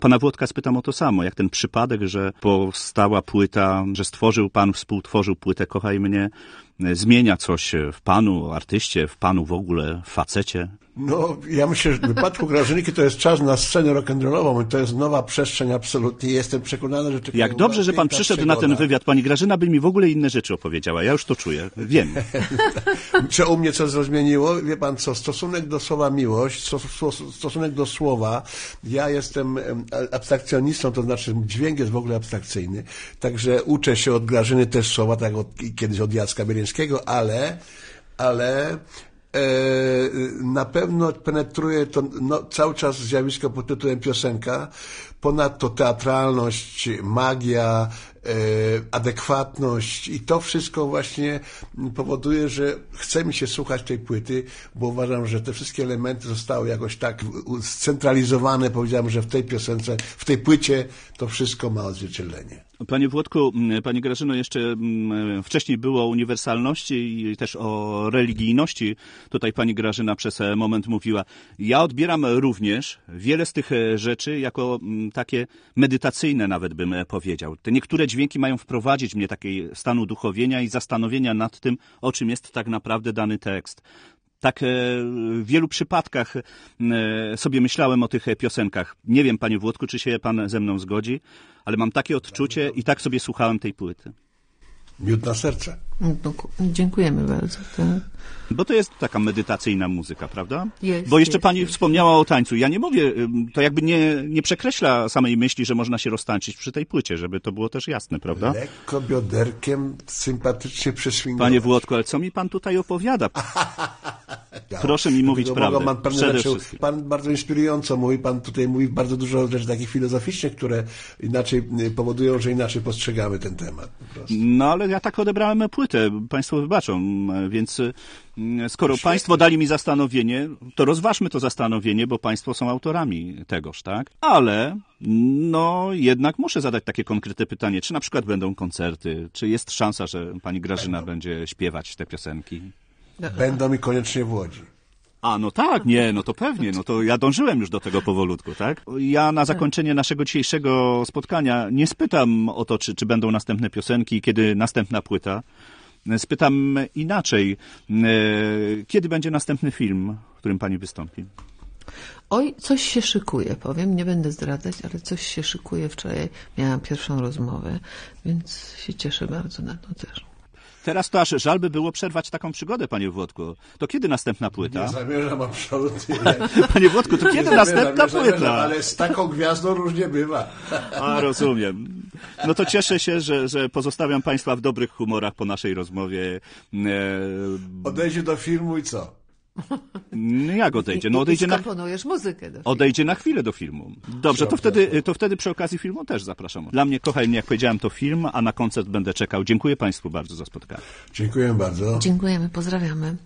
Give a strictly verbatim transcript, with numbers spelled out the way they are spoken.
Pana Włodka spytam o to samo, jak ten przypadek, że powstała płyta, że stworzył pan, współtworzył płytę Kochaj mnie, zmienia coś w panu, artyście, w panu w ogóle, w facecie? No, ja myślę, że w wypadku Grażynki to jest czas na scenę rock'n'rollową i to jest nowa przestrzeń absolutnie. Jestem przekonany, że... Jak dobrze, że pan przyszedł przygoda. na ten wywiad. Pani Grażyna by mi w ogóle inne rzeczy opowiedziała. Ja już to czuję. Wiem. Czy u mnie coś zmieniło? Wie pan co, stosunek do słowa miłość, stosunek do słowa. Ja jestem abstrakcjonistą, to znaczy dźwięk jest w ogóle abstrakcyjny. Także uczę się od Grażyny też słowa, tak jak od, kiedyś od Jacka Bielińskiego, ale, ale na pewno penetruje to no, cały czas zjawisko pod tytułem piosenka, ponadto teatralność, magia, e, adekwatność i to wszystko właśnie powoduje, że chce mi się słuchać tej płyty, bo uważam, że te wszystkie elementy zostały jakoś tak scentralizowane, powiedziałem, że w tej piosence, w tej płycie to wszystko ma odzwierciedlenie. Panie Włodku, Pani Grażyno, jeszcze wcześniej było o uniwersalności i też o religijności. Tutaj Pani Grażyna przez moment mówiła. Ja odbieram również wiele z tych rzeczy jako takie medytacyjne, nawet bym powiedział. Te niektóre dźwięki mają wprowadzić mnie takiej stanu duchowienia i zastanowienia nad tym, o czym jest tak naprawdę dany tekst. Tak w wielu przypadkach sobie myślałem o tych piosenkach. Nie wiem, panie Włodku, czy się pan ze mną zgodzi, ale mam takie odczucie i tak sobie słuchałem tej płyty. Miód na serce. No, dziękujemy bardzo. Tak. Bo to jest taka medytacyjna muzyka, prawda? Jest, Bo jeszcze jest, pani jest. wspomniała o tańcu. Ja nie mówię, to jakby nie, nie przekreśla samej myśli, że można się roztańczyć przy tej płycie, żeby to było też jasne, prawda? Lekko bioderkiem sympatycznie przeswingować. Panie Włodku, ale co mi pan tutaj opowiada? Proszę mi mówić prawdę. Pan, pan, Przede rzeczy, wszystkim. pan bardzo inspirująco mówi, pan tutaj mówi bardzo dużo rzeczy takich filozoficznych, które inaczej powodują, że inaczej postrzegamy ten temat. Po prostu. No ale ja tak odebrałem płytę, państwo wybaczą, więc skoro Świetnie. państwo dali mi zastanowienie, to rozważmy to zastanowienie, bo państwo są autorami tegoż, tak? Ale no jednak muszę zadać takie konkretne pytanie, czy na przykład będą koncerty, czy jest szansa, że pani Grażyna będą. będzie śpiewać te piosenki? Będą i koniecznie w Łodzi. A, no tak, nie, no to pewnie, no to ja dążyłem już do tego powolutku, tak? Ja na zakończenie naszego dzisiejszego spotkania nie spytam o to, czy, czy będą następne piosenki, kiedy następna płyta. Spytam inaczej, kiedy będzie następny film, w którym pani wystąpi? Oj, coś się szykuje, powiem, nie będę zdradzać, ale coś się szykuje. Wczoraj miałam pierwszą rozmowę, więc się cieszę bardzo na to też. Teraz to aż żal by było przerwać taką przygodę, panie Włodku. To kiedy następna płyta? Nie zamierzam absolutnie. Panie Włodku, to kiedy nie następna zamierzam, płyta? Zamierzam, ale z taką gwiazdą różnie bywa. A, rozumiem. No to cieszę się, że, że pozostawiam państwa w dobrych humorach po naszej rozmowie. E... Odejdzie do filmu i co? No jak odejdzie? No odejdzie I na... skomponujesz muzykę do filmu. Odejdzie na chwilę do filmu. Dobrze, to wtedy, to wtedy przy okazji filmu też zapraszam. Dla mnie, Kochaj mnie, jak powiedziałem, to film, a na koncert będę czekał. Dziękuję państwu bardzo za spotkanie. Dziękuję bardzo. Dziękujemy, pozdrawiamy.